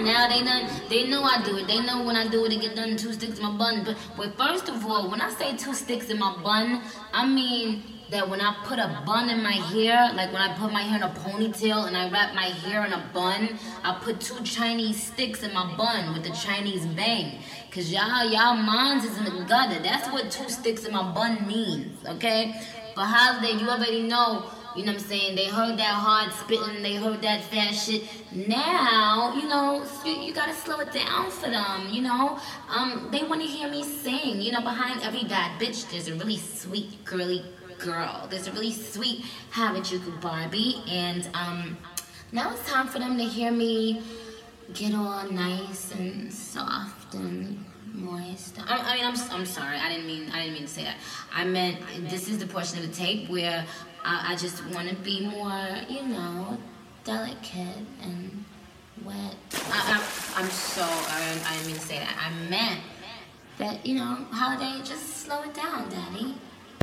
now they know I do it. They know when I do it, it get done 2 sticks in my bun. But first of all, when I say 2 sticks in my bun, I mean that when I put a bun in my hair, like when I put my hair in a ponytail and I wrap my hair in a bun, I put 2 Chinese sticks in my bun with the Chinese bang. Cause y'all minds is in the gutter. That's what 2 sticks in my bun means, okay? For holiday, you already know, you know what I'm saying? They heard that hard spitting, they heard that fast shit. Now, you know, you gotta slow it down for them, you know? They wanna hear me sing. You know, behind every bad bitch, there's a really sweet, girly girl. There's a really sweet Harajuku Barbie, and now it's time for them to hear me get all nice and soft and moist. I mean, I'm sorry. I didn't mean to say that. I meant this is the portion of the tape where I just want to be more, you know, delicate and wet. I'm so I didn't mean to say that. I meant that, you know, holiday, just slow it down, Daddy.